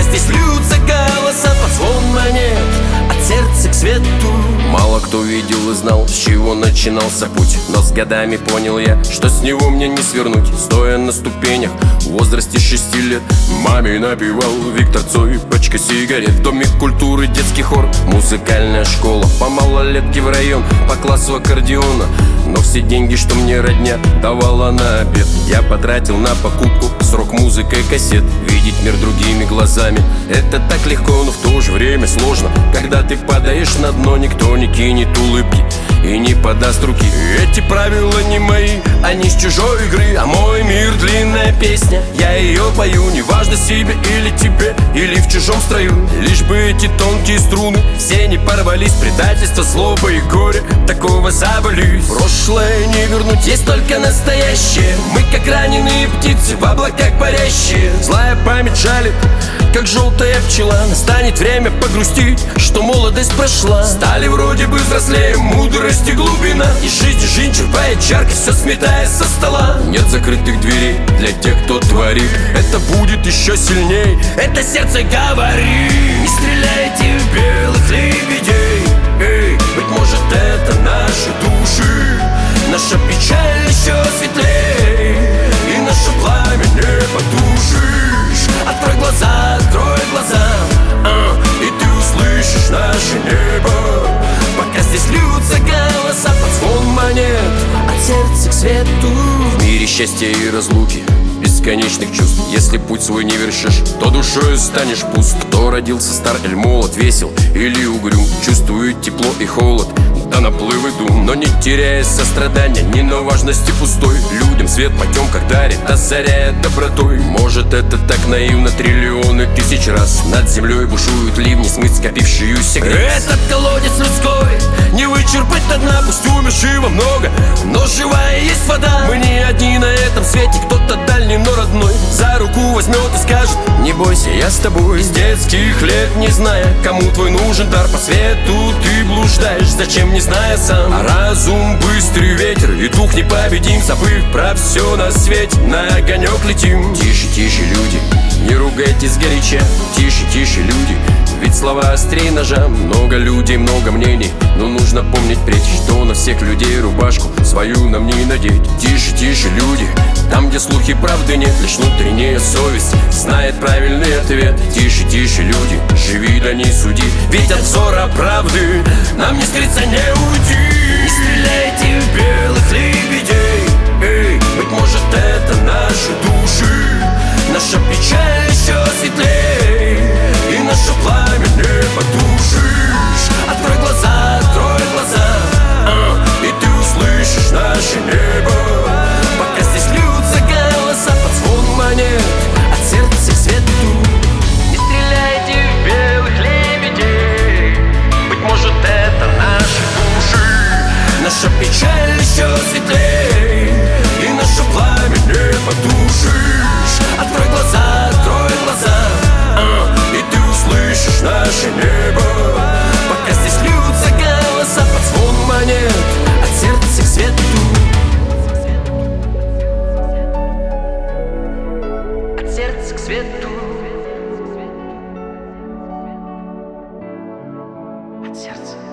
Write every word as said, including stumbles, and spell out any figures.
Пока здесь льются голоса под звон монет, от сердца к свету. Мало кто видел и знал, с чего начинался путь, но с годами понял я, что с него мне не свернуть. Стоя на ступенях в возрасте шести лет, маме напевал Виктор Цой, пачка сигарет. Домик культуры, детский хор, музыкальная школа, по малолетке в район, по классу аккордеона. Но все деньги, что мне родня давала на обед, я потратил на покупку срок музыка и кассет. Видеть мир другими глазами — это так легко, но в то же время сложно. Когда ты падаешь на дно, никто не кинет улыбки и не подаст руки. Эти правила не мои, они с чужой игры, а мой мир — длинная песня. Я ее пою, неважно себе или тебе, или в чужом строю. Лишь бы эти тонкие струны все не порвались. Предательство, злоба и горе, такого забылись. Прошлое не вернуть, есть только настоящее. Мы как раненые птицы в облаках парящие. Злая память жалит, как желтая пчела. Настанет время погрустить, что молодость прошла. Стали вроде бы взрослее, мудрость и глубина, и жизнь жизнь черпает чаркой, все сметая со стола. Нет закрытых дверей для тех, кто творит. Это будет еще сильней, это сердце говорит. Не стреляйте в белых лебедей, эй, быть может это наши души. Наша печаль еще светлей, и наше пламя не потушишь. Открой глаза, открой глаза, а, и ты услышишь наше небо. Пока здесь льются голоса под звон монет, от сердца к свету. В мире счастья и разлуки, бесконечных чувств. Если путь свой не вершишь, то душою станешь пуст. Кто родился стар или молод, весел или угрюм, чувствует тепло и холод, да наплыв и дум, но не теряя сострадания, ни на важности пустой. Людям свет потемках дарит, озаряя добротой. Может это так наивно, триллионы тысяч раз над землей бушуют ливни, смыть скопившуюся грязь. Этот колодец людской не вычерпать до дна, пусть умершего много, но живая есть вода. Мы не одни на этом свете, кто-то дальний, но родной. За руку возьмет и скажет: не бойся, я с тобой. С детских лет не зная, кому твой нужен дар, по свету ты блуждаешь, зачем, не зная сам. А разум быстрый ветер, и дух непобедим. Забыв про все на свете, на огонек летим. Тише, тише, люди, не ругайтесь горяча. Тише, тише, люди, ведь слова острее ножа. Много людей, много мнений, но нужно помнить впредь, что на всех людей рубашку свою нам не надеть. Тише, тише, люди, там, где слухи правды нет, лишь внутренняя совесть знает правильный ответ. Тише, тише, люди, живи да не суди, ведь от взора правды нам не скрыться, не уйти. Не стреляйте в белых лебедей, эй, быть может это наши души. Наша печаль еще светлей, и наше пламя не потушишь. Открой глаза, открой глаза, а, и ты услышишь наше небо. Пока здесь льются голоса под звон монет, от сердца к свету. Не стреляйте в белых лебедей, быть может это наши души. Наша печаль еще светлей, и наше пламя не потушишь. Открой глаза, открой глаза, а, и ты услышишь наше небо. Пока здесь льются голоса под звон монет, от сердца к свету. От сердца к свету. От сердца.